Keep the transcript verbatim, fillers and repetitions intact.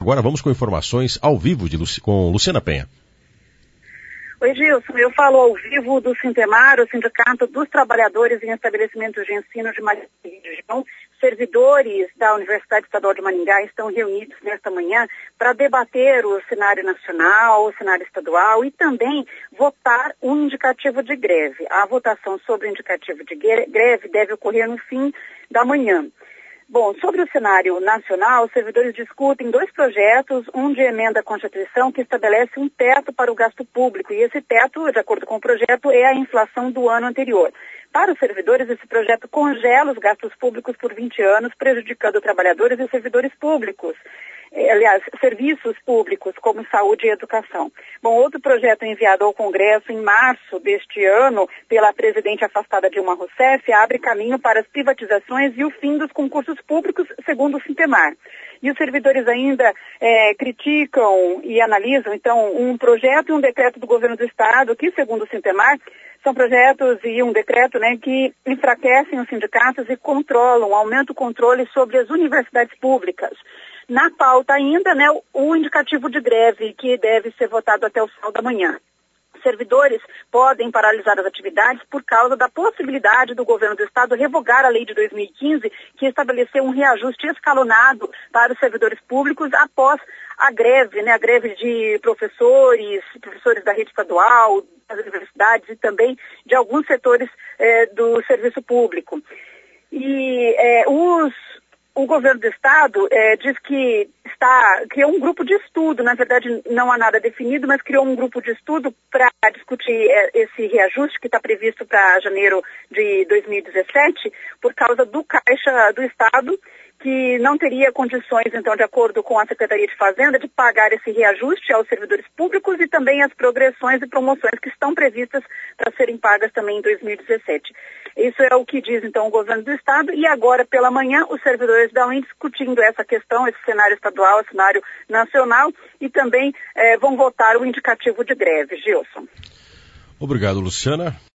Agora vamos com informações ao vivo de Luci... com Luciana Penha. Oi, Gilson, eu falo ao vivo do Sintemar, o Sindicato dos Trabalhadores em Estabelecimentos de Ensino de Maringá e região. Servidores da Universidade Estadual de Maringá estão reunidos nesta manhã para debater o cenário nacional, o cenário estadual e também votar um indicativo de greve. A votação sobre o indicativo de greve deve ocorrer no fim da manhã. Bom, sobre o cenário nacional, os servidores discutem dois projetos, um de emenda à Constituição que estabelece um teto para o gasto público, e esse teto, de acordo com o projeto, é a inflação do ano anterior. Para os servidores, esse projeto congela os gastos públicos por vinte anos, prejudicando trabalhadores e servidores públicos. Aliás, serviços públicos como saúde e educação. Bom, outro projeto enviado ao Congresso em março deste ano pela presidente afastada Dilma Rousseff abre caminho para as privatizações e o fim dos concursos públicos, segundo o Sintemar. E os servidores ainda é, criticam e analisam, então, um projeto e um decreto do governo do Estado que, segundo o Sintemar, são projetos e um decreto, né, que enfraquecem os sindicatos e controlam, aumentam o controle sobre as universidades públicas. Na pauta ainda, né, o indicativo de greve, que deve ser votado até o final da manhã. Servidores podem paralisar as atividades por causa da possibilidade do governo do Estado revogar a lei de dois mil e quinze, que estabeleceu um reajuste escalonado para os servidores públicos após a greve, né, a greve de professores, professores da rede estadual, das universidades e também de alguns setores eh, do serviço público. E eh, os O governo do Estado eh, diz que está, criou um grupo de estudo, na verdade não há nada definido, mas criou um grupo de estudo para discutir eh, esse reajuste que está previsto para janeiro de dois mil e dezessete, por causa do Caixa do Estado, que não teria condições, então, de acordo com a Secretaria de Fazenda, de pagar esse reajuste aos servidores públicos e também as progressões e promoções que estão previstas para serem pagas também em dois mil e dezessete. Isso é o que diz, então, o governo do Estado, e agora, pela manhã, os servidores da U E M discutindo essa questão, esse cenário estadual, esse cenário nacional, e também eh, vão votar o indicativo de greve. Gilson. Obrigado, Luciana.